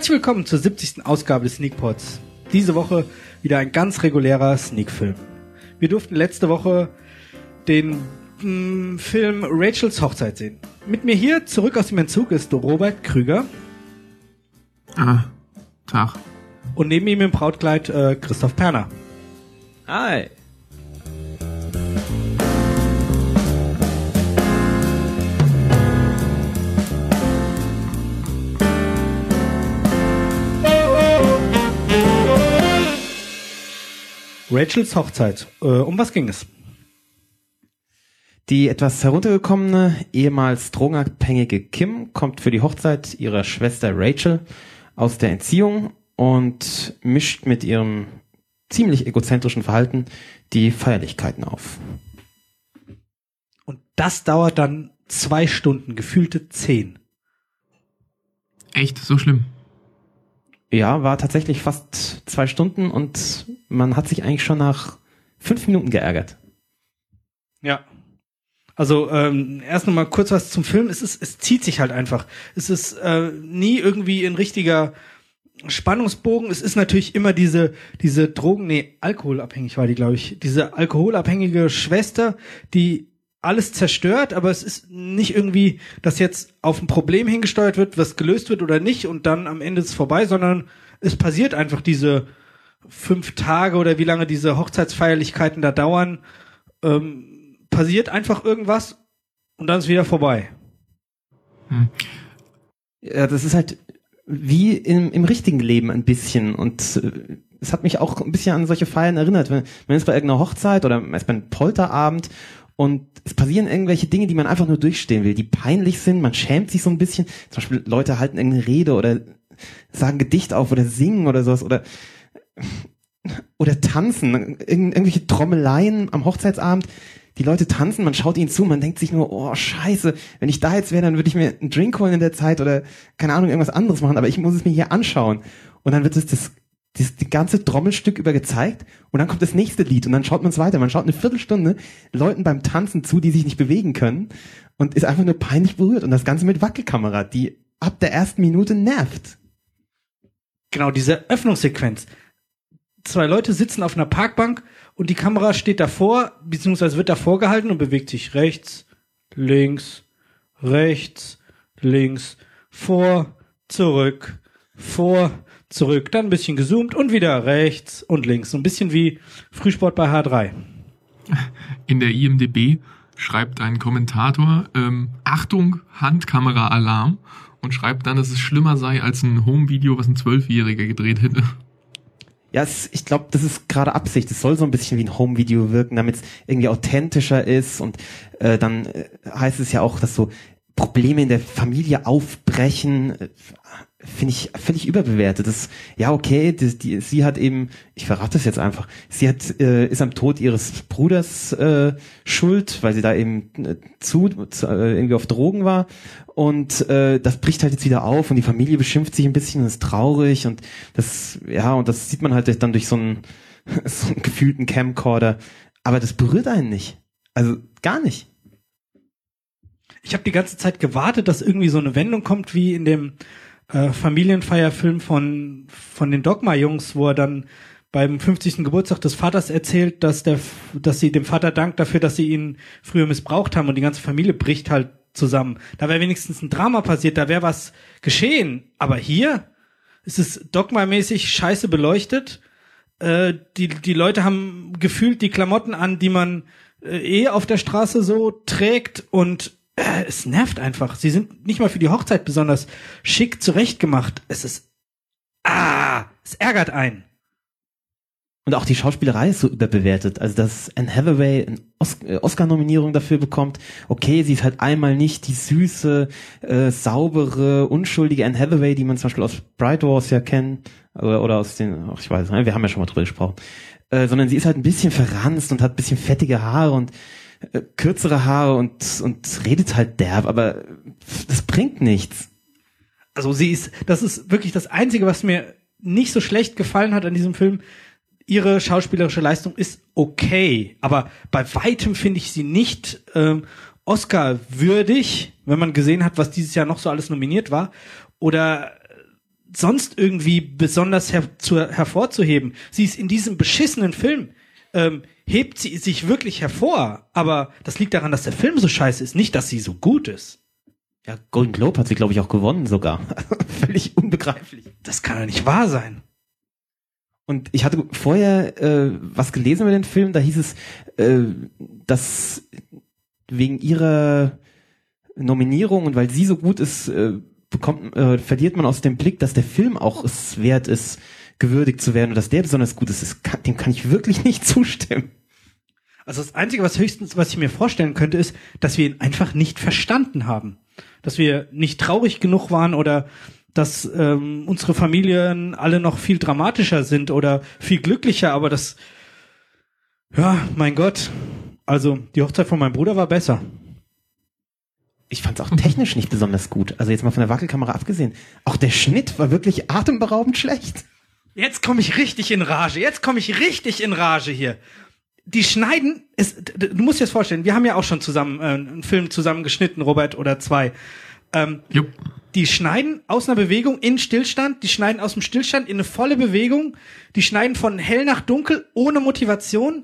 Herzlich willkommen zur 70. Ausgabe des Sneakpods. Diese Woche wieder ein ganz regulärer Sneakfilm. Wir durften letzte Woche den Film Rachels Hochzeit sehen. Mit mir hier zurück aus dem Entzug ist Robert Krüger. Tag. Und neben ihm im Brautkleid Christoph Perner. Hi. Rachels Hochzeit. Um was ging es? Die etwas heruntergekommene, ehemals drogenabhängige Kim kommt für die Hochzeit ihrer Schwester Rachel aus der Entziehung und mischt mit ihrem ziemlich egozentrischen Verhalten die Feierlichkeiten auf. Und das dauert dann 2 Stunden, gefühlte 10. Echt? So schlimm? Ja, war tatsächlich fast 2 Stunden und man hat sich eigentlich schon nach 5 Minuten geärgert. Ja. Also erst nochmal kurz was zum Film. Es zieht sich halt einfach. Es ist nie irgendwie ein richtiger Spannungsbogen. Es ist natürlich immer diese alkoholabhängig war die, glaube ich. Diese alkoholabhängige Schwester, die alles zerstört, aber es ist nicht irgendwie, dass jetzt auf ein Problem hingesteuert wird, was gelöst wird oder nicht und dann am Ende ist es vorbei, sondern es passiert einfach diese 5 Tage oder wie lange diese Hochzeitsfeierlichkeiten da dauern, passiert einfach irgendwas und dann ist wieder vorbei. Ja, das ist halt wie im richtigen Leben ein bisschen und es hat mich auch ein bisschen an solche Feiern erinnert. Man ist bei irgendeiner Hochzeit oder man ist bei einem Polterabend und es passieren irgendwelche Dinge, die man einfach nur durchstehen will, die peinlich sind, man schämt sich so ein bisschen. Zum Beispiel Leute halten irgendeine Rede oder sagen Gedicht auf oder singen oder sowas oder tanzen, irgendwelche Trommeleien am Hochzeitsabend. Die Leute tanzen, man schaut ihnen zu, man denkt sich nur, oh scheiße, wenn ich da jetzt wäre, dann würde ich mir einen Drink holen in der Zeit oder, keine Ahnung, irgendwas anderes machen, aber ich muss es mir hier anschauen. Und dann wird die ganze Trommelstück über gezeigt und dann kommt das nächste Lied und dann schaut man es weiter. Man schaut eine Viertelstunde Leuten beim Tanzen zu, die sich nicht bewegen können und ist einfach nur peinlich berührt und das Ganze mit Wackelkamera, die ab der ersten Minute nervt. Genau, diese Öffnungssequenz. 2 Leute sitzen auf einer Parkbank und die Kamera steht davor, beziehungsweise wird davor gehalten und bewegt sich rechts, links, vor, zurück, dann ein bisschen gezoomt und wieder rechts und links. So ein bisschen wie Frühsport bei H3. In der IMDb schreibt ein Kommentator, Achtung, Handkamera-Alarm und schreibt dann, dass es schlimmer sei als ein Home-Video, was ein 12-Jähriger gedreht hätte. Ja, ich glaube, das ist gerade Absicht. Es soll so ein bisschen wie ein Home-Video wirken, damit es irgendwie authentischer ist. Und dann heißt es ja auch, dass so Probleme in der Familie aufbrechen, finde ich völlig überbewertet. Ja, okay, sie hat eben, ich verrate es jetzt einfach, sie ist am Tod ihres Bruders schuld, weil sie da eben irgendwie auf Drogen war. Und das bricht halt jetzt wieder auf und die Familie beschimpft sich ein bisschen und ist traurig und das sieht man halt dann durch so einen gefühlten Camcorder. Aber das berührt einen nicht. Also gar nicht. Ich habe die ganze Zeit gewartet, dass irgendwie so eine Wendung kommt, wie in dem Familienfeierfilm von den Dogma-Jungs, wo er dann beim 50. Geburtstag des Vaters erzählt, dass sie dem Vater dankt dafür, dass sie ihn früher missbraucht haben und die ganze Familie bricht halt zusammen. Da wäre wenigstens ein Drama passiert, da wäre was geschehen. Aber hier ist es Dogma-mäßig scheiße beleuchtet. Die Leute haben gefühlt die Klamotten an, die man auf der Straße so trägt und es nervt einfach. Sie sind nicht mal für die Hochzeit besonders schick zurechtgemacht. Es ärgert einen. Und auch die Schauspielerei ist so überbewertet. Also, dass Anne Hathaway eine Oscar-Nominierung dafür bekommt. Okay, sie ist halt einmal nicht die süße, saubere, unschuldige Anne Hathaway, die man zum Beispiel aus Bright Wars ja kennt. Oder aus den, ich weiß nicht, wir haben ja schon mal drüber gesprochen. Sondern sie ist halt ein bisschen verranzt und hat ein bisschen fettige Haare und kürzere Haare und redet halt derb, aber das bringt nichts. Also das ist wirklich das Einzige, was mir nicht so schlecht gefallen hat an diesem Film. Ihre schauspielerische Leistung ist okay, aber bei weitem finde ich sie nicht Oscar würdig, wenn man gesehen hat, was dieses Jahr noch so alles nominiert war. Oder sonst irgendwie besonders hervorzuheben. Sie ist in diesem beschissenen Film, hebt sie sich wirklich hervor, aber das liegt daran, dass der Film so scheiße ist, nicht, dass sie so gut ist. Ja, Golden Globe hat sie, glaube ich, auch gewonnen sogar. Völlig unbegreiflich. Das kann doch nicht wahr sein. Und ich hatte vorher was gelesen über den Film, da hieß es, dass wegen ihrer Nominierung und weil sie so gut ist, verliert man aus dem Blick, dass der Film auch es wert ist, gewürdigt zu werden und dass der besonders gut ist. Dem kann ich wirklich nicht zustimmen. Also das Einzige, was ich mir vorstellen könnte, ist, dass wir ihn einfach nicht verstanden haben. Dass wir nicht traurig genug waren oder dass unsere Familien alle noch viel dramatischer sind oder viel glücklicher, aber das, ja, mein Gott, also die Hochzeit von meinem Bruder war besser. Ich fand es auch technisch nicht besonders gut. Also jetzt mal von der Wackelkamera abgesehen. Auch der Schnitt war wirklich atemberaubend schlecht. Jetzt komme ich richtig in Rage hier. Die schneiden, du musst dir das vorstellen, wir haben ja auch schon zusammen einen Film zusammen geschnitten, Robert, oder zwei. Die schneiden aus einer Bewegung in Stillstand, die schneiden aus dem Stillstand in eine volle Bewegung, die schneiden von hell nach dunkel ohne Motivation,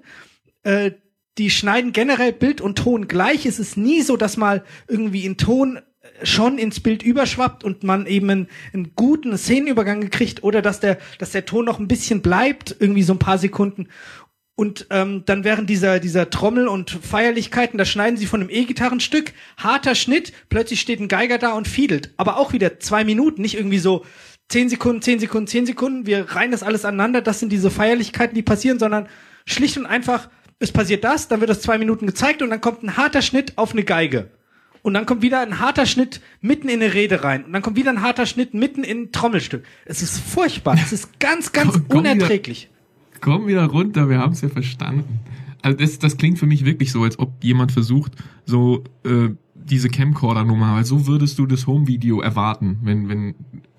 die schneiden generell Bild und Ton gleich. Es ist nie so, dass mal irgendwie ein Ton schon ins Bild überschwappt und man eben einen guten Szenenübergang kriegt oder dass der Ton noch ein bisschen bleibt, irgendwie so ein paar Sekunden. Und dann während dieser Trommel und Feierlichkeiten, da schneiden sie von einem E-Gitarrenstück, harter Schnitt, plötzlich steht ein Geiger da und fiedelt. Aber auch wieder 2 Minuten, nicht irgendwie so 10 Sekunden, 10 Sekunden, 10 Sekunden, wir reihen das alles aneinander, das sind diese Feierlichkeiten, die passieren, sondern schlicht und einfach, es passiert das, dann wird das 2 Minuten gezeigt und dann kommt ein harter Schnitt auf eine Geige. Und dann kommt wieder ein harter Schnitt mitten in eine Rede rein. Und dann kommt wieder ein harter Schnitt mitten in ein Trommelstück. Es ist furchtbar, es ist ganz, ganz unerträglich. Komm wieder runter, wir haben es ja verstanden. Also das klingt für mich wirklich so, als ob jemand versucht, so diese Camcorder-Nummer, weil so würdest du das Home-Video erwarten, wenn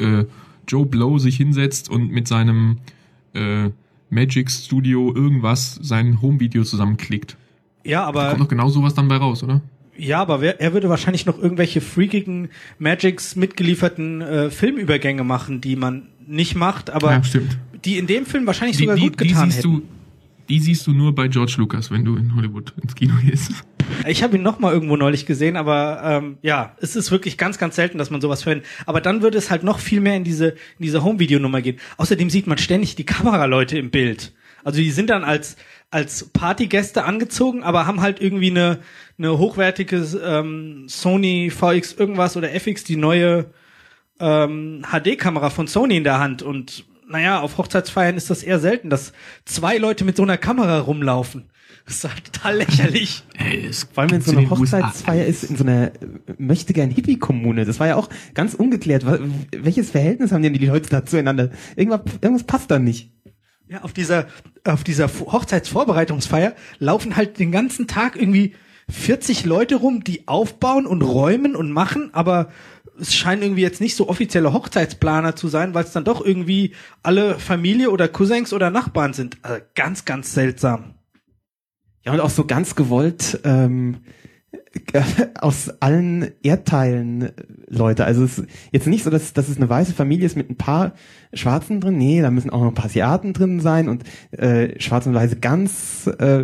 Joe Blow sich hinsetzt und mit seinem Magic Studio irgendwas sein Home-Video zusammenklickt. Ja, aber... Da kommt doch genau sowas dann bei raus, oder? Ja, aber er würde wahrscheinlich noch irgendwelche freakigen Magics mitgelieferten Filmübergänge machen, die man nicht macht, aber ja, stimmt. Die in dem Film wahrscheinlich sogar gut getan hätten. Die siehst du nur bei George Lucas, wenn du in Hollywood ins Kino gehst. Ich habe ihn noch mal irgendwo neulich gesehen, aber ja, es ist wirklich ganz, ganz selten, dass man sowas hört. Aber dann würde es halt noch viel mehr in diese Home-Video-Nummer gehen. Außerdem sieht man ständig die Kameraleute im Bild. Also die sind dann als Partygäste angezogen, aber haben halt irgendwie eine hochwertige Sony VX irgendwas oder FX, die neue HD-Kamera von Sony in der Hand. Und naja, auf Hochzeitsfeiern ist das eher selten, dass 2 Leute mit so einer Kamera rumlaufen. Das ist halt total lächerlich. Vor allem, wenn es so eine Hochzeitsfeier ist, in so einer Möchtegern-Hippie-Kommune. Das war ja auch ganz ungeklärt. Welches Verhältnis haben denn die Leute da zueinander? Irgendwas passt da nicht. Ja, auf dieser Hochzeitsvorbereitungsfeier laufen halt den ganzen Tag irgendwie 40 Leute rum, die aufbauen und räumen und machen, aber es scheinen irgendwie jetzt nicht so offizielle Hochzeitsplaner zu sein, weil es dann doch irgendwie alle Familie oder Cousins oder Nachbarn sind. Also ganz, ganz seltsam. Ja, und auch so ganz gewollt aus allen Erdteilen Leute. Also es ist jetzt nicht so, dass es eine weiße Familie ist mit ein paar Schwarzen drin. Nee, da müssen auch noch ein paar Asiaten drin sein und Schwarz und Weiße ganz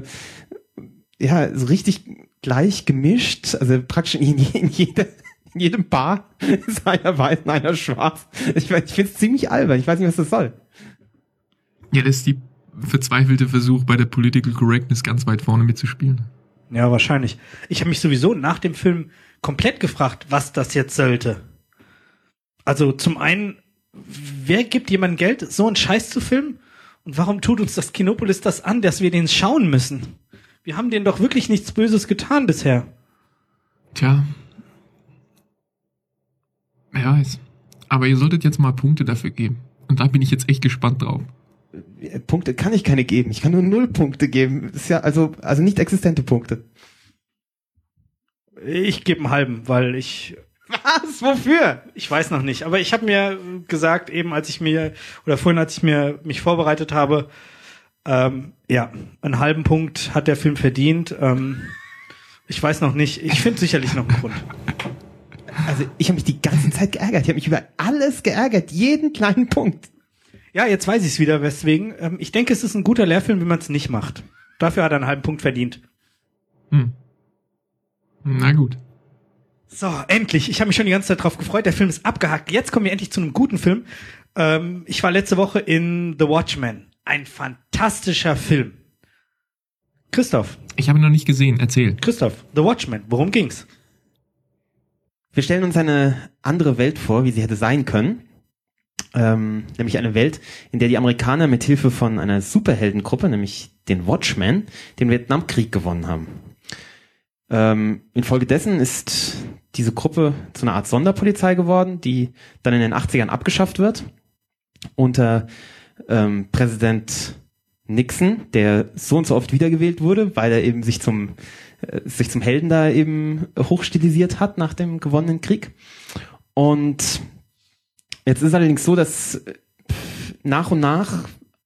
so richtig gleich gemischt. Also praktisch in jedem Paar ist einer weiß und einer schwarz. Ich finde es ziemlich albern. Ich weiß nicht, was das soll. Ja, das ist die verzweifelte Versuch, bei der Political Correctness ganz weit vorne mitzuspielen. Ja, wahrscheinlich. Ich habe mich sowieso nach dem Film komplett gefragt, was das jetzt sollte. Also zum einen, wer gibt jemandem Geld, so einen Scheiß zu filmen? Und warum tut uns das Kinopolis das an, dass wir den schauen müssen? Wir haben denen doch wirklich nichts Böses getan bisher. Tja. Wer weiß. Aber ihr solltet jetzt mal Punkte dafür geben. Und da bin ich jetzt echt gespannt drauf. Punkte kann ich keine geben. Ich kann nur 0 Punkte geben. Das ist ja also nicht existente Punkte. Ich gebe einen halben, weil ich... Was? Wofür? Ich weiß noch nicht. Aber ich habe mir gesagt, eben als ich mich vorbereitet habe, einen halben Punkt hat der Film verdient. Ich weiß noch nicht. Ich finde sicherlich noch einen Grund. Also ich habe mich die ganze Zeit geärgert. Ich habe mich über alles geärgert, jeden kleinen Punkt. Ja, jetzt weiß ich es wieder, weswegen. Ich denke, es ist ein guter Lehrfilm, wenn man es nicht macht. Dafür hat er einen halben Punkt verdient. Na gut. So, endlich. Ich habe mich schon die ganze Zeit drauf gefreut. Der Film ist abgehakt. Jetzt kommen wir endlich zu einem guten Film. Ich war letzte Woche in The Watchmen. Ein fantastischer Film. Christoph. Ich habe ihn noch nicht gesehen. Erzähl. Christoph, The Watchmen. Worum ging's? Wir stellen uns eine andere Welt vor, wie sie hätte sein können. Nämlich eine Welt, in der die Amerikaner mit Hilfe von einer Superheldengruppe, nämlich den Watchmen, den Vietnamkrieg gewonnen haben. Infolgedessen ist diese Gruppe zu einer Art Sonderpolizei geworden, die dann in den 80ern abgeschafft wird. Unter Präsident Nixon, der so und so oft wiedergewählt wurde, weil er eben sich zum Helden da eben hochstilisiert hat nach dem gewonnenen Krieg. Und jetzt ist es allerdings so, dass nach und nach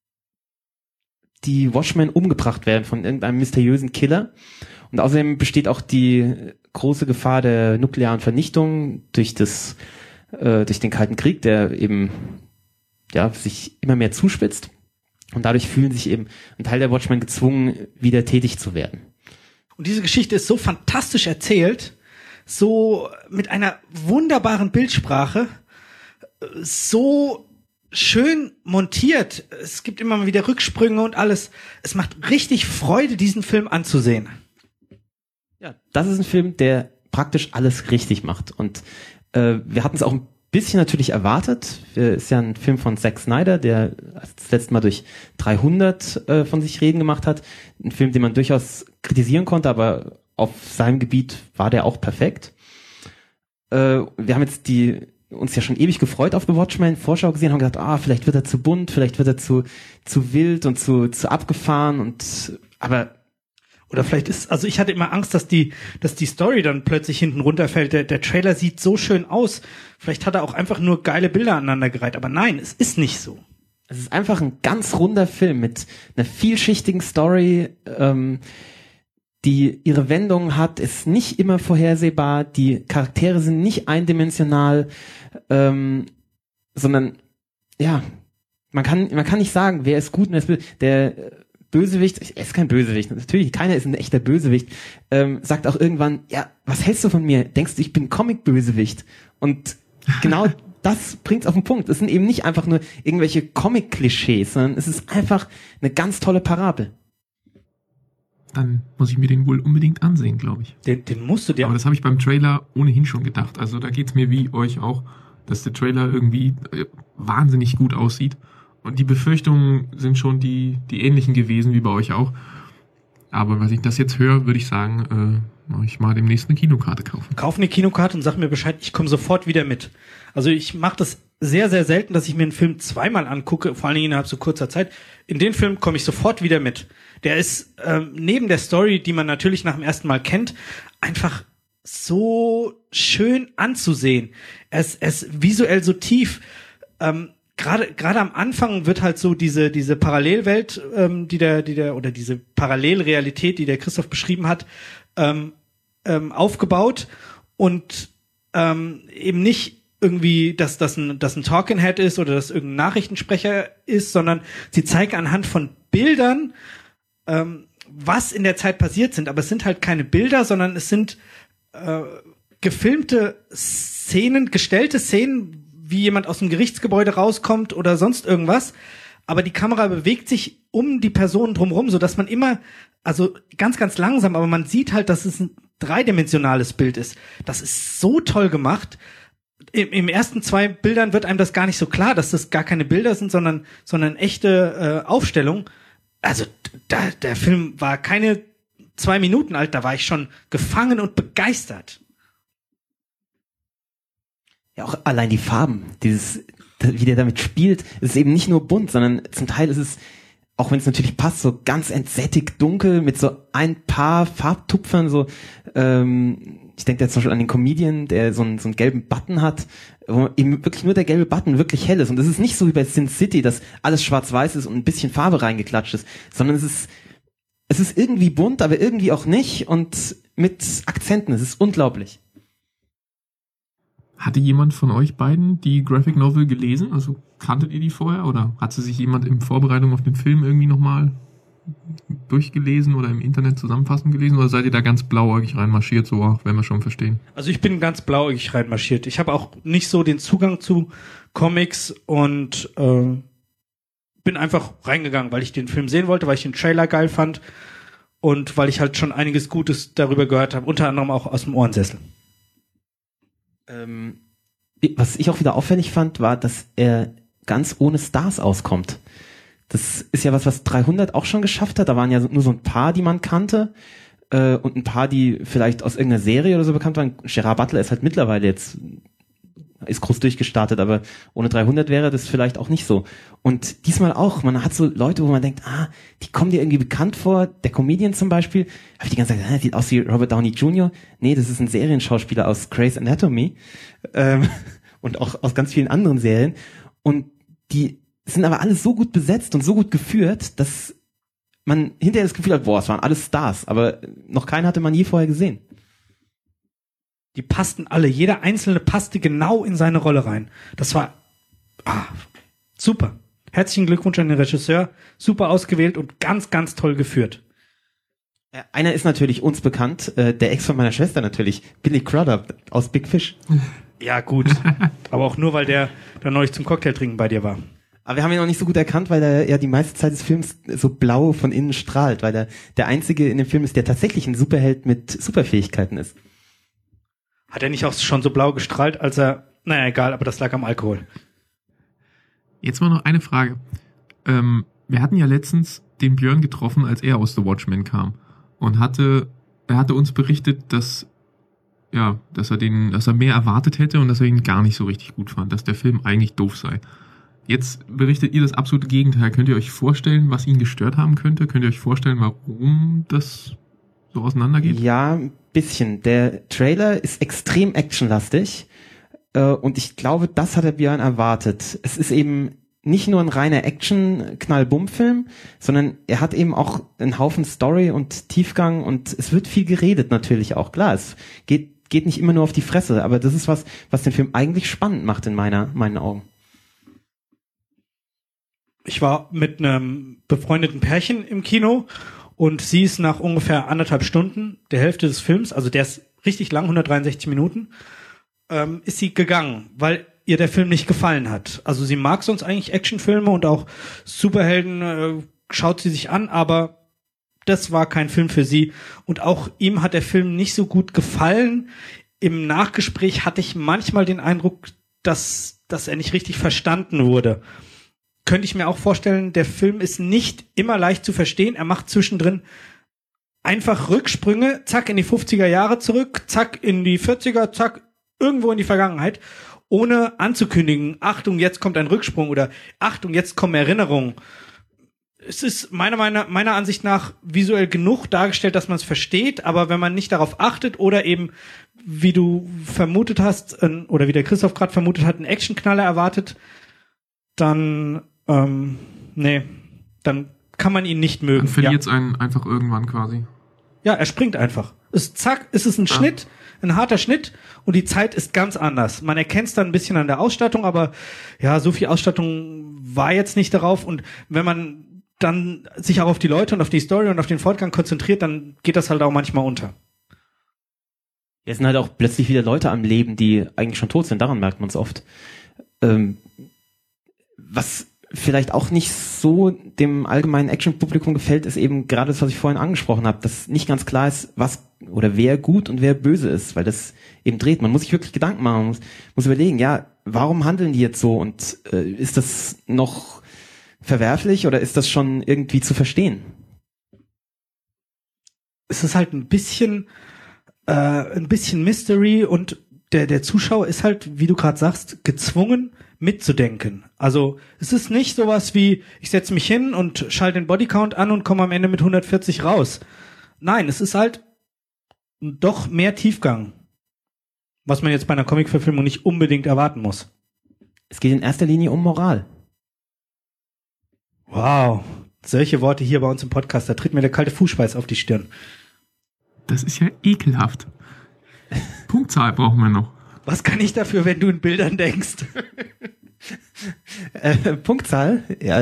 die Watchmen umgebracht werden von irgendeinem mysteriösen Killer. Und außerdem besteht auch die große Gefahr der nuklearen Vernichtung durch den Kalten Krieg, der eben sich immer mehr zuspitzt. Und dadurch fühlen sich eben ein Teil der Watchmen gezwungen, wieder tätig zu werden. Und diese Geschichte ist so fantastisch erzählt, so mit einer wunderbaren Bildsprache, so schön montiert. Es gibt immer mal wieder Rücksprünge und alles. Es macht richtig Freude, diesen Film anzusehen. Ja, das ist ein Film, der praktisch alles richtig macht. Und wir hatten es auch ein bisschen natürlich erwartet. Ist ja ein Film von Zack Snyder, der das letzte Mal durch 300 von sich reden gemacht hat. Ein Film, den man durchaus kritisieren konnte, aber auf seinem Gebiet war der auch perfekt. Wir haben jetzt uns ja schon ewig gefreut auf The Watchmen, Vorschau gesehen, haben gedacht, vielleicht wird er zu bunt, vielleicht wird er zu wild und zu abgefahren aber oder vielleicht also ich hatte immer Angst, dass die Story dann plötzlich hinten runterfällt. Der Trailer sieht so schön aus. Vielleicht hat er auch einfach nur geile Bilder aneinandergereiht. Aber nein, es ist nicht so. Es ist einfach ein ganz runder Film mit einer vielschichtigen Story, die ihre Wendungen hat, ist nicht immer vorhersehbar. Die Charaktere sind nicht eindimensional, sondern man kann nicht sagen, wer ist gut und wer ist böse. Der Bösewicht, er ist kein Bösewicht, natürlich, keiner ist ein echter Bösewicht, sagt auch irgendwann, was hältst du von mir? Denkst du, ich bin Comic-Bösewicht? Und genau das bringt's auf den Punkt. Es sind eben nicht einfach nur irgendwelche Comic-Klischees, sondern es ist einfach eine ganz tolle Parabel. Dann muss ich mir den wohl unbedingt ansehen, glaube ich. Den musst du dir... Aber das habe ich beim Trailer ohnehin schon gedacht. Also da geht's mir wie euch auch, dass der Trailer irgendwie wahnsinnig gut aussieht. Und die Befürchtungen sind schon die ähnlichen gewesen wie bei euch auch. Aber wenn ich das jetzt höre, würde ich sagen, mache ich mal demnächst eine Kinokarte kaufen. Kauf eine Kinokarte und sag mir Bescheid, ich komme sofort wieder mit. Also ich mache das sehr, sehr selten, dass ich mir einen Film zweimal angucke, vor allen Dingen innerhalb so kurzer Zeit. In den Film komme ich sofort wieder mit. Der ist neben der Story, die man natürlich nach dem ersten Mal kennt, einfach so schön anzusehen. Er ist visuell so tief. Gerade am Anfang wird halt so diese Parallelwelt, die der oder diese Parallelrealität, die der Christoph beschrieben hat, aufgebaut und eben nicht irgendwie, dass das ein Talking Head ist oder dass irgendein Nachrichtensprecher ist, sondern sie zeigen anhand von Bildern, was in der Zeit passiert sind. Aber es sind halt keine Bilder, sondern es sind gefilmte Szenen, gestellte Szenen, wie jemand aus dem Gerichtsgebäude rauskommt oder sonst irgendwas. Aber die Kamera bewegt sich um die Person drumherum, so dass man immer, also ganz, ganz langsam, aber man sieht halt, dass es ein dreidimensionales Bild ist. Das ist so toll gemacht. Im ersten 2 Bildern wird einem das gar nicht so klar, dass das gar keine Bilder sind, sondern echte Aufstellung. Also der Film war keine 2 Minuten alt, da war ich schon gefangen und begeistert. Ja, auch allein die Farben, wie der damit spielt, ist eben nicht nur bunt, sondern zum Teil ist es, auch wenn es natürlich passt, so ganz entsättigt dunkel mit so ein paar Farbtupfern, so, ich denke jetzt zum Beispiel an den Comedian, der so einen gelben Button hat, wo eben wirklich nur der gelbe Button wirklich hell ist. Und es ist nicht so wie bei Sin City, dass alles schwarz-weiß ist und ein bisschen Farbe reingeklatscht ist, sondern es ist irgendwie bunt, aber irgendwie auch nicht und mit Akzenten. Es ist unglaublich. Hatte jemand von euch beiden die Graphic Novel gelesen? Also kanntet ihr die vorher oder hat sie sich jemand in Vorbereitung auf den Film irgendwie nochmal durchgelesen oder im Internet zusammenfassend gelesen oder seid ihr da ganz blauäugig reinmarschiert, so werden wir schon verstehen? Also ich bin ganz blauäugig reinmarschiert. Ich habe auch nicht so den Zugang zu Comics und bin einfach reingegangen, weil ich den Film sehen wollte, weil ich den Trailer geil fand und weil ich halt schon einiges Gutes darüber gehört habe, unter anderem auch aus dem Ohrensessel. Was ich auch wieder auffällig fand, war, dass er ganz ohne Stars auskommt. Das ist ja was 300 auch schon geschafft hat. Da waren ja nur so ein paar, die man kannte und ein paar, die vielleicht aus irgendeiner Serie oder so bekannt waren. Gerard Butler ist halt mittlerweile jetzt, ist groß durchgestartet, aber ohne 300 wäre das vielleicht auch nicht so. Und diesmal auch, man hat so Leute, wo man denkt, die kommen dir irgendwie bekannt vor. Der Comedian zum Beispiel, habe ich die ganze Zeit, sieht aus wie Robert Downey Jr. Nee, das ist ein Serienschauspieler aus Grey's Anatomy und auch aus ganz vielen anderen Serien. Und die sind aber alle so gut besetzt und so gut geführt, dass man hinterher das Gefühl hat, es waren alles Stars, aber noch keinen hatte man je vorher gesehen. Die passten alle, jeder einzelne passte genau in seine Rolle rein. Das war super. Herzlichen Glückwunsch an den Regisseur, super ausgewählt und ganz, ganz toll geführt. Einer ist natürlich uns bekannt, der Ex von meiner Schwester natürlich, Billy Crudup aus Big Fish. Ja gut, aber auch nur, weil der da neulich zum Cocktailtrinken bei dir war. Aber wir haben ihn noch nicht so gut erkannt, weil er ja die meiste Zeit des Films so blau von innen strahlt, weil er der Einzige in dem Film ist, der tatsächlich ein Superheld mit Superfähigkeiten ist. Hat er nicht auch schon so blau gestrahlt, als er, naja, egal, aber das lag am Alkohol. Jetzt mal noch eine Frage. Wir hatten ja letztens den Björn getroffen, als er aus The Watchmen kam und er hatte uns berichtet, dass er mehr erwartet hätte und dass er ihn gar nicht so richtig gut fand, dass der Film eigentlich doof sei. Jetzt berichtet ihr das absolute Gegenteil. Könnt ihr euch vorstellen, was ihn gestört haben könnte? Könnt ihr euch vorstellen, warum das so auseinandergeht? Ja, ein bisschen. Der Trailer ist extrem actionlastig und ich glaube, das hat der Björn erwartet. Es ist eben nicht nur ein reiner Action-Knall-Bumm-Film, sondern er hat eben auch einen Haufen Story und Tiefgang und es wird viel geredet natürlich auch. Klar, es geht nicht immer nur auf die Fresse, aber das ist was den Film eigentlich spannend macht in meinen Augen. Ich war mit einem befreundeten Pärchen im Kino und sie ist nach ungefähr 1,5 Stunden, der Hälfte des Films, also der ist richtig lang, 163 Minuten, ist sie gegangen, weil ihr der Film nicht gefallen hat. Also sie mag sonst eigentlich Actionfilme und auch Superhelden schaut sie sich an, aber das war kein Film für sie. Und auch ihm hat der Film nicht so gut gefallen. Im Nachgespräch hatte ich manchmal den Eindruck, dass er nicht richtig verstanden wurde. Könnte ich mir auch vorstellen, der Film ist nicht immer leicht zu verstehen. Er macht zwischendrin einfach Rücksprünge, zack, in die 50er Jahre zurück, zack, in die 40er, zack, irgendwo in die Vergangenheit, ohne anzukündigen, Achtung, jetzt kommt ein Rücksprung oder Achtung, jetzt kommen Erinnerungen. Es ist meiner Ansicht nach visuell genug dargestellt, dass man es versteht, aber wenn man nicht darauf achtet oder eben, wie du vermutet hast, oder wie der Christoph gerade vermutet hat, einen Actionknaller erwartet, dann dann kann man ihn nicht mögen. Dann verliert es einen einfach irgendwann quasi. Ja, er springt einfach. Zack, es ist ein Schnitt, ein harter Schnitt und die Zeit ist ganz anders. Man erkennt es dann ein bisschen an der Ausstattung, aber ja, so viel Ausstattung war jetzt nicht darauf und wenn man dann sich auch auf die Leute und auf die Story und auf den Fortgang konzentriert, dann geht das halt auch manchmal unter. Es sind halt auch plötzlich wieder Leute am Leben, die eigentlich schon tot sind, daran merkt man es oft. Was vielleicht auch nicht so dem allgemeinen Action-Publikum gefällt, ist eben gerade das, was ich vorhin angesprochen habe, dass nicht ganz klar ist, was oder wer gut und wer böse ist, weil das eben dreht. Man muss sich wirklich Gedanken machen, man muss überlegen, ja, warum handeln die jetzt so und ist das noch verwerflich oder ist das schon irgendwie zu verstehen? Es ist halt ein bisschen Mystery und der Zuschauer ist halt, wie du gerade sagst, gezwungen mitzudenken. Also es ist nicht sowas wie, ich setze mich hin und schalte den Bodycount an und komme am Ende mit 140 raus. Nein, es ist halt doch mehr Tiefgang, was man jetzt bei einer Comic-Verfilmung nicht unbedingt erwarten muss. Es geht in erster Linie um Moral. Wow, solche Worte hier bei uns im Podcast, da tritt mir der kalte Fußschweiß auf die Stirn. Das ist ja ekelhaft. Punktzahl brauchen wir noch. Was kann ich dafür, wenn du in Bildern denkst? Punktzahl? Ja,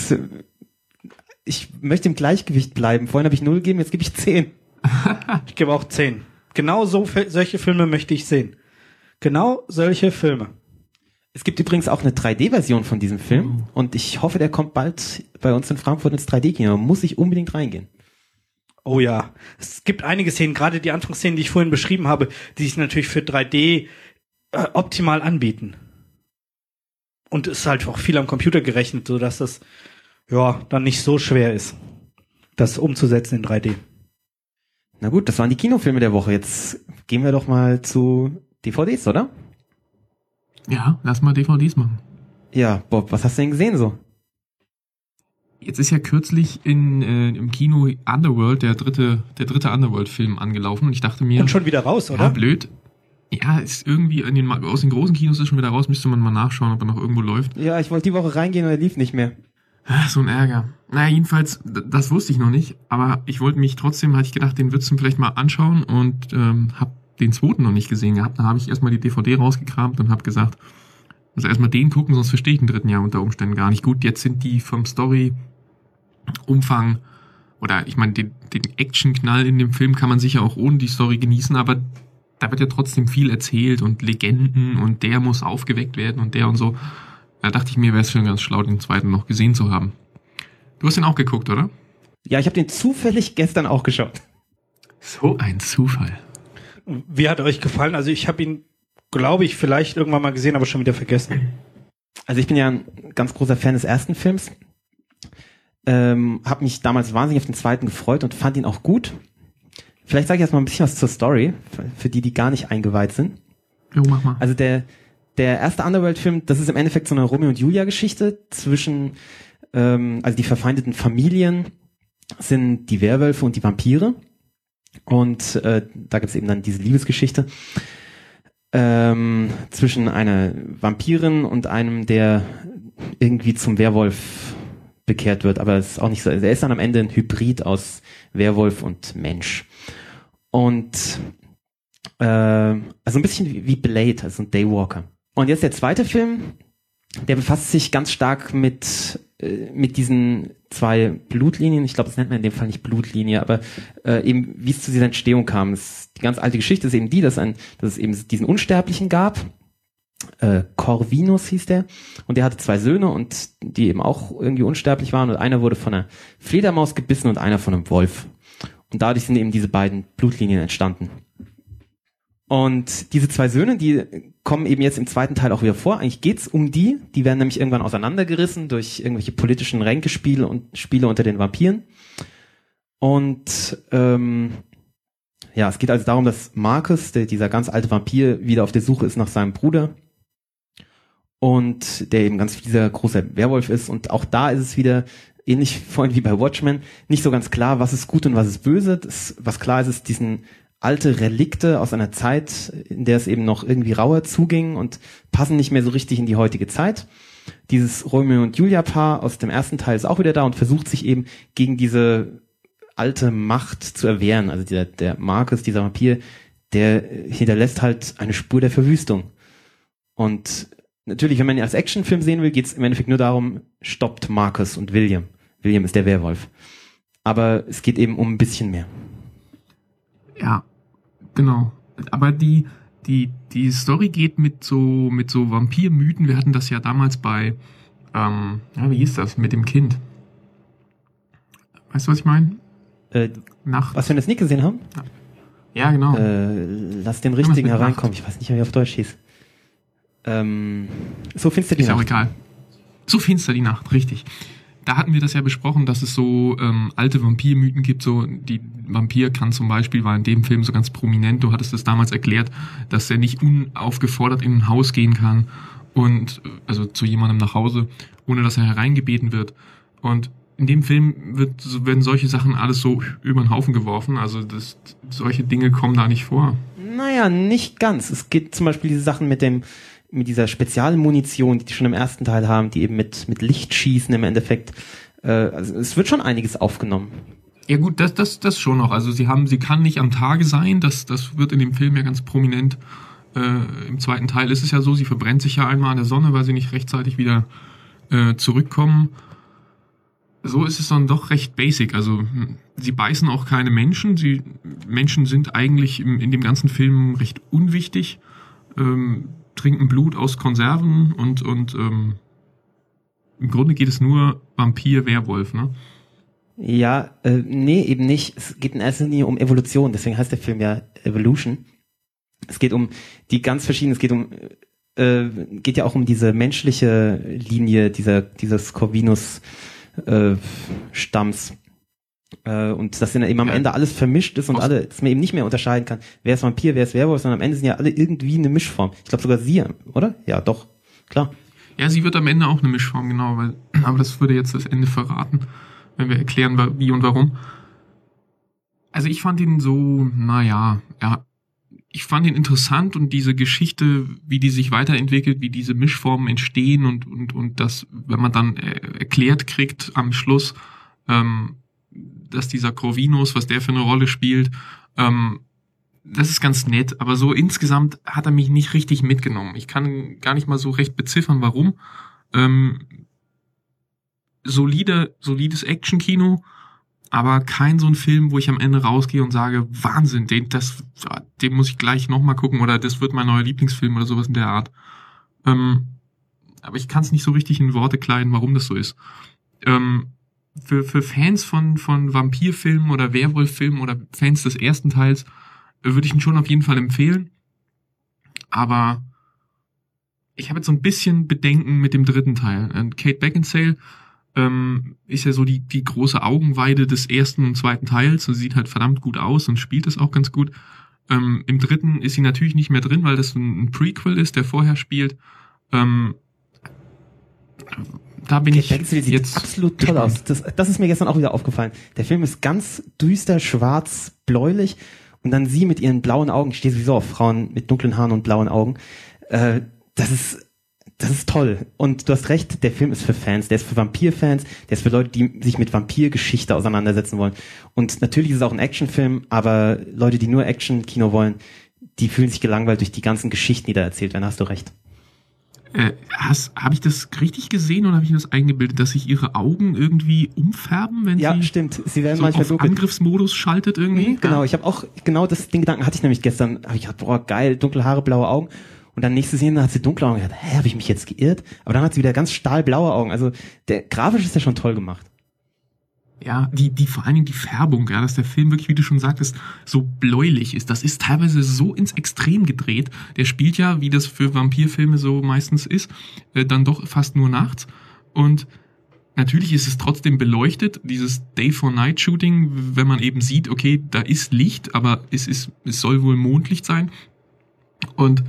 ich möchte im Gleichgewicht bleiben. Vorhin habe ich 0 gegeben, jetzt gebe ich 10. Ich gebe auch 10. Genau solche Filme möchte ich sehen. Genau solche Filme. Es gibt übrigens auch eine 3D-Version von diesem Film und ich hoffe, der kommt bald bei uns in Frankfurt ins 3D-Kino. Muss ich unbedingt reingehen. Oh ja, es gibt einige Szenen, gerade die Anfangsszenen, die ich vorhin beschrieben habe, die sich natürlich für 3D optimal anbieten. Und es ist halt auch viel am Computer gerechnet, sodass das dann nicht so schwer ist, das umzusetzen in 3D. Na gut, das waren die Kinofilme der Woche. Jetzt gehen wir doch mal zu DVDs, oder? Ja, lass mal DVDs machen. Ja, Bob, was hast du denn gesehen so? Jetzt ist ja kürzlich im Kino Underworld, der dritte Underworld-Film angelaufen und ich dachte mir... Und schon wieder raus, oder? Ja, blöd. Ja, ist irgendwie aus den großen Kinos ist schon wieder raus, müsste man mal nachschauen, ob er noch irgendwo läuft. Ja, ich wollte die Woche reingehen und er lief nicht mehr. So ein Ärger. Naja, jedenfalls, das wusste ich noch nicht, aber ich wollte mich trotzdem, hatte ich gedacht, den würdest du vielleicht mal anschauen und habe den zweiten noch nicht gesehen gehabt. Da habe ich erstmal die DVD rausgekramt und habe gesagt, also erstmal den gucken, sonst verstehe ich den dritten ja unter Umständen gar nicht. Gut, jetzt sind die vom Story-Umfang oder ich meine, den Action-Knall in dem Film kann man sicher auch ohne die Story genießen, aber da wird ja trotzdem viel erzählt und Legenden und der muss aufgeweckt werden und der und so. Da dachte ich mir, wäre es schon ganz schlau, den zweiten noch gesehen zu haben. Du hast den auch geguckt, oder? Ja, ich habe den zufällig gestern auch geschaut. So ein Zufall. Wie hat euch gefallen? Also ich habe ihn, glaube ich, vielleicht irgendwann mal gesehen, aber schon wieder vergessen. Also ich bin ja ein ganz großer Fan des ersten Films. Habe mich damals wahnsinnig auf den zweiten gefreut und fand ihn auch gut. Vielleicht sage ich erst mal ein bisschen was zur Story, für die gar nicht eingeweiht sind. Jo, mach mal. Also der erste Underworld-Film, das ist im Endeffekt so eine Romeo und Julia-Geschichte zwischen, also die verfeindeten Familien sind die Werwölfe und die Vampire. Und da gibt's eben dann diese Liebesgeschichte zwischen einer Vampirin und einem, der irgendwie zum Werwolf bekehrt wird, aber es ist auch nicht so. Also er ist dann am Ende ein Hybrid aus Werwolf und Mensch. Und also ein bisschen wie Blade, also ein Daywalker. Und jetzt der zweite Film, der befasst sich ganz stark mit diesen zwei Blutlinien. Ich glaube, das nennt man in dem Fall nicht Blutlinie, aber eben wie es zu dieser Entstehung kam. Die ganz alte Geschichte ist eben die, dass es eben diesen Unsterblichen gab. Corvinus hieß der. Und der hatte 2 Söhne und die eben auch irgendwie unsterblich waren. Und einer wurde von einer Fledermaus gebissen und einer von einem Wolf. Und dadurch sind eben diese beiden Blutlinien entstanden. Und diese 2 Söhne, die kommen eben jetzt im zweiten Teil auch wieder vor. Eigentlich geht's um die. Die werden nämlich irgendwann auseinandergerissen durch irgendwelche politischen Ränkespiele und Spiele unter den Vampiren. Und es geht also darum, dass Marcus, dieser ganz alte Vampir, wieder auf der Suche ist nach seinem Bruder. Und der eben ganz dieser großer Werwolf ist. Und auch da ist es wieder ähnlich vorhin wie bei Watchmen, nicht so ganz klar, was ist gut und was ist böse. Was klar ist diesen alte Relikte aus einer Zeit, in der es eben noch irgendwie rauer zuging und passen nicht mehr so richtig in die heutige Zeit. Dieses Romeo und Julia Paar aus dem ersten Teil ist auch wieder da und versucht sich eben gegen diese alte Macht zu erwehren. Also der Marcus, dieser Vampir, der hinterlässt halt eine Spur der Verwüstung. Und natürlich, wenn man ihn als Actionfilm sehen will, geht es im Endeffekt nur darum, stoppt Marcus und William. William ist der Werwolf. Aber es geht eben um ein bisschen mehr. Ja, genau. Aber die Story geht mit so Vampirmythen. Wir hatten das ja damals bei, wie hieß das, mit dem Kind. Weißt du, was ich meine? Was wir das nicht gesehen haben? Ja, genau. Lass den richtigen hereinkommen. Ich weiß nicht mehr, wie er auf Deutsch hieß. So finster die Nacht. Ist auch egal. So finster die Nacht, richtig. Da hatten wir das ja besprochen, dass es so alte Vampirmythen gibt. So die Vampir kann zum Beispiel, war in dem Film so ganz prominent. Du hattest das damals erklärt, dass er nicht unaufgefordert in ein Haus gehen kann und also zu jemandem nach Hause, ohne dass er hereingebeten wird. Und in dem Film werden solche Sachen alles so über den Haufen geworfen. Also solche Dinge kommen da nicht vor. Naja, nicht ganz. Es gibt zum Beispiel diese Sachen mit dieser Spezialmunition, die schon im ersten Teil haben, die eben mit Lichtschießen im Endeffekt. Also es wird schon einiges aufgenommen. Ja gut, das schon noch. Also sie kann nicht am Tage sein. Das wird in dem Film ja ganz prominent Im zweiten Teil ist es ja so, sie verbrennt sich ja einmal an der Sonne, weil sie nicht rechtzeitig wieder zurückkommen. So ist es dann doch recht basic. Also sie beißen auch keine Menschen. Menschen sind eigentlich in dem ganzen Film recht unwichtig. Trinken Blut aus Konserven und im Grunde geht es nur Vampir, Werwolf, ne? Ja, nee, eben nicht. Es geht in erster Linie um Evolution. Deswegen heißt der Film ja Evolution. Es geht um die ganz verschiedenen, geht ja auch um diese menschliche Linie dieses Corvinus Stamms. Und dass dann eben am Ende alles vermischt ist und dass man eben nicht mehr unterscheiden kann, wer ist Vampir, wer ist Werwolf, sondern am Ende sind ja alle irgendwie eine Mischform. Ich glaube sogar sie, oder? Ja, doch, klar. Ja, sie wird am Ende auch eine Mischform, genau, aber das würde jetzt das Ende verraten, wenn wir erklären, wie und warum. Also ich fand ihn so, ich fand ihn interessant und diese Geschichte, wie die sich weiterentwickelt, wie diese Mischformen entstehen und das, wenn man dann erklärt kriegt am Schluss, dass dieser Corvinus, was der für eine Rolle spielt, das ist ganz nett, aber so insgesamt hat er mich nicht richtig mitgenommen. Ich kann gar nicht mal so recht beziffern, warum. Solides Action-Kino, aber kein so ein Film, wo ich am Ende rausgehe und sage, Wahnsinn, den muss ich gleich nochmal gucken oder das wird mein neuer Lieblingsfilm oder sowas in der Art. Aber ich kann es nicht so richtig in Worte kleiden, warum das so ist. Für Fans von Vampirfilmen oder Werwolffilmen oder Fans des ersten Teils würde ich ihn schon auf jeden Fall empfehlen. Aber ich habe jetzt so ein bisschen Bedenken mit dem dritten Teil. Kate Beckinsale ist ja so die große Augenweide des ersten und zweiten Teils. Sie sieht halt verdammt gut aus und spielt es auch ganz gut. Im dritten ist sie natürlich nicht mehr drin, weil das ein Prequel ist, der vorher spielt. Da bin ich Beckinsale sieht jetzt absolut toll aus. Das ist mir gestern auch wieder aufgefallen. Der Film ist ganz düster, schwarz, bläulich und dann sie mit ihren blauen Augen. Ich stehe sowieso auf Frauen mit dunklen Haaren und blauen Augen. Das ist toll. Und du hast recht, der Film ist für Fans, der ist für Vampirfans, der ist für Leute, die sich mit Vampirgeschichte auseinandersetzen wollen. Und natürlich ist es auch ein Actionfilm, aber Leute, die nur Action-Kino wollen, die fühlen sich gelangweilt durch die ganzen Geschichten, die da erzählt werden. Hast du recht. Habe ich das richtig gesehen oder habe ich mir das eingebildet, dass sich ihre Augen irgendwie umfärben, wenn ja, sie stimmt. Sie werden so manchmal auf Angriffsmodus den irgendwie? Genau, ich habe auch den Gedanken hatte ich nämlich gestern. Habe ich gedacht, boah, geil, dunkle Haare, blaue Augen. Und dann nächste Szene hat sie dunkle Augen. Ich dachte, habe ich mich jetzt geirrt? Aber dann hat sie wieder ganz stahlblaue Augen. Also grafisch ist ja schon toll gemacht. Ja, die vor allen Dingen die Färbung, ja, dass der Film wirklich, wie du schon sagtest, so bläulich ist. Das ist teilweise so ins Extrem gedreht. Der spielt ja, wie das für Vampirfilme so meistens ist, dann doch fast nur nachts. Und natürlich ist es trotzdem beleuchtet, dieses Day-for-Night-Shooting, wenn man eben sieht, okay, da ist Licht, aber es soll wohl Mondlicht sein. Und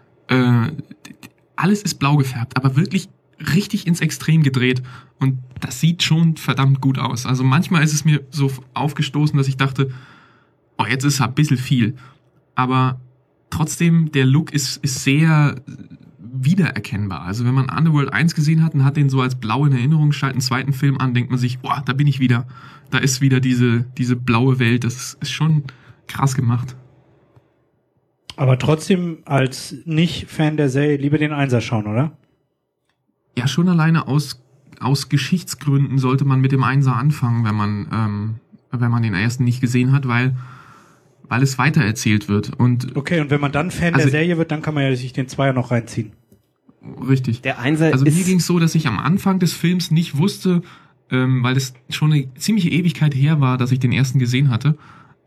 alles ist blau gefärbt, aber wirklich richtig ins Extrem gedreht. Und das sieht schon verdammt gut aus. Also manchmal ist es mir so aufgestoßen, dass ich dachte, oh, jetzt ist es ein bisschen viel. Aber trotzdem, der Look ist sehr wiedererkennbar. Also wenn man Underworld 1 gesehen hat und hat den so als blau in Erinnerung, schaltet einen zweiten Film an, denkt man sich, oh, da bin ich wieder. Da ist wieder diese blaue Welt. Das ist schon krass gemacht. Aber trotzdem als Nicht-Fan der Serie lieber den Einser schauen, oder? Ja, schon alleine aus Geschichtsgründen sollte man mit dem Einser anfangen, wenn man den ersten nicht gesehen hat, weil es weitererzählt wird. Und okay, und wenn man dann Fan der Serie wird, dann kann man ja sich den Zweier noch reinziehen. Richtig. Der Einser also mir ging es so, dass ich am Anfang des Films nicht wusste, weil es schon eine ziemliche Ewigkeit her war, dass ich den ersten gesehen hatte,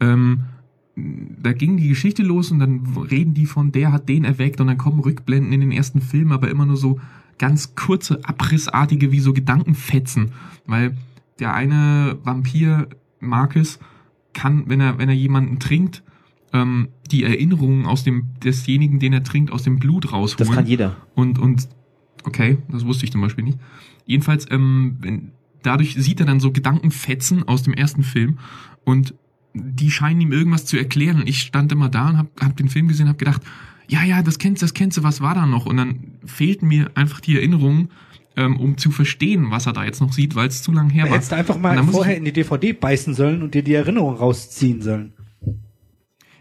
da ging die Geschichte los und dann reden die von, der hat den erweckt und dann kommen Rückblenden in den ersten Film, aber immer nur so ganz kurze, abrissartige, wie so Gedankenfetzen, weil der eine Vampir, Marcus, kann, wenn er jemanden trinkt, die Erinnerungen desjenigen, den er trinkt, aus dem Blut rausholen. Das kann jeder. Und okay, das wusste ich zum Beispiel nicht. Jedenfalls, dadurch sieht er dann so Gedankenfetzen aus dem ersten Film und die scheinen ihm irgendwas zu erklären. Und ich stand immer da und hab den Film gesehen und hab gedacht, ja, das kennst du, was war da noch? Und dann fehlten mir einfach die Erinnerungen, um zu verstehen, was er da jetzt noch sieht, weil es zu lang her war. Hättest du einfach mal vorher in die DVD beißen sollen und dir die Erinnerung rausziehen sollen.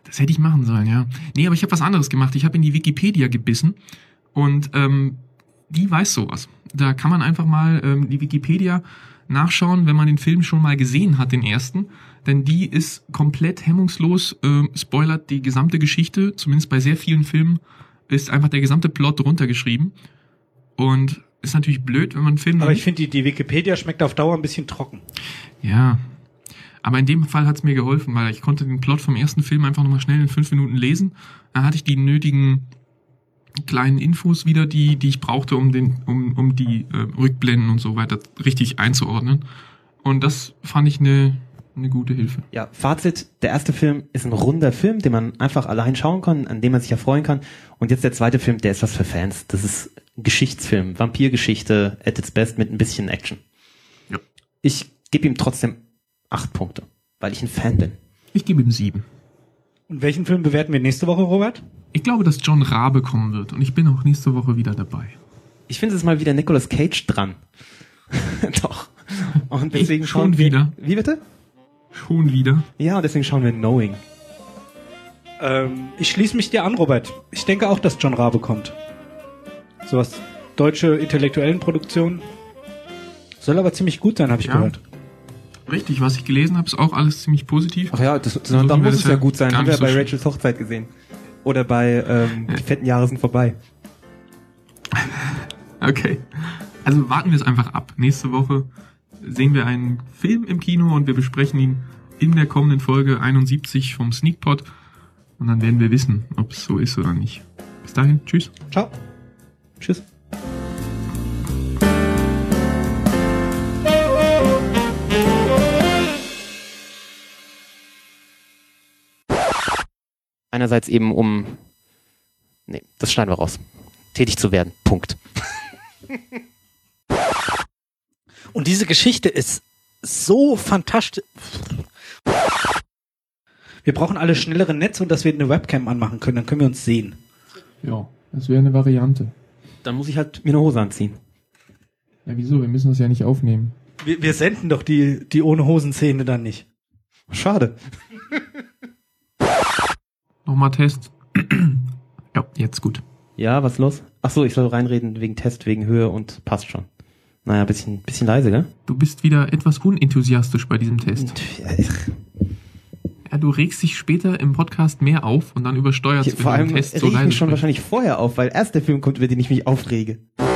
Das hätte ich machen sollen, ja. Nee, aber ich habe was anderes gemacht. Ich habe in die Wikipedia gebissen und die weiß sowas. Da kann man einfach mal die Wikipedia nachschauen, wenn man den Film schon mal gesehen hat, den ersten. Denn die ist komplett hemmungslos, spoilert die gesamte Geschichte, zumindest bei sehr vielen Filmen, ist einfach der gesamte Plot runtergeschrieben. Und ist natürlich blöd, wenn man einen Film... Aber ich finde, die Wikipedia schmeckt auf Dauer ein bisschen trocken. Ja, aber in dem Fall hat's mir geholfen, weil ich konnte den Plot vom ersten Film einfach nochmal schnell in 5 Minuten lesen. Dann hatte ich die nötigen kleinen Infos wieder, die ich brauchte, um die Rückblenden und so weiter richtig einzuordnen. Und das fand ich eine gute Hilfe. Ja, Fazit, der erste Film ist ein runder Film, den man einfach allein schauen kann, an dem man sich erfreuen kann. Und jetzt der zweite Film, der ist was für Fans. Das ist ein Geschichtsfilm, Vampirgeschichte at its best mit ein bisschen Action. Ja. Ich gebe ihm trotzdem 8 Punkte, weil ich ein Fan bin. Ich gebe ihm 7. Und welchen Film bewerten wir nächste Woche, Robert? Ich glaube, dass John Rabe kommen wird und ich bin auch nächste Woche wieder dabei. Ich finde, es ist mal wieder Nicolas Cage dran. Doch. Und deswegen schon schauen wir... wieder. Wie bitte? Schon wieder? Ja, und deswegen schauen wir Knowing. Ich schließe mich dir an, Robert. Ich denke auch, dass John Rabe kommt. Sowas deutsche Intellektuellenproduktion. Soll aber ziemlich gut sein, habe ich gehört. Richtig, was ich gelesen habe, ist auch alles ziemlich positiv. Ach ja, dann muss es ja gut sein. Haben wir ja bei Rachels Hochzeit gesehen. Oder bei Die fetten Jahre sind vorbei. Okay. Also warten wir es einfach ab. Nächste Woche sehen wir einen Film im Kino und wir besprechen ihn in der kommenden Folge 71 vom Sneakpot. Und dann werden wir wissen, ob es so ist oder nicht. Bis dahin, tschüss. Ciao. Tschüss. Einerseits eben nee, das schneiden wir raus. Tätig zu werden. Punkt. Und diese Geschichte ist so fantastisch. Wir brauchen alle schnellere Netze und dass wir eine Webcam anmachen können, dann können wir uns sehen. Ja, das wäre eine Variante. Dann muss ich halt mir eine Hose anziehen. Ja, wieso? Wir müssen das ja nicht aufnehmen. Wir senden doch die ohne Hosen-Szene dann nicht. Schade. Nochmal Test. Ja, jetzt gut. Ja, was ist los? Ach so, ich soll reinreden wegen Test, wegen Höhe und passt schon. Naja, bisschen leise, gell? Du bist wieder etwas unenthusiastisch bei diesem Test. Ja, du regst dich später im Podcast mehr auf und dann übersteuerst du vor allem den Test so reg ich leise mich schon sprichst. wahrscheinlich vorher auf, weil erst der Film kommt, über den ich mich aufrege.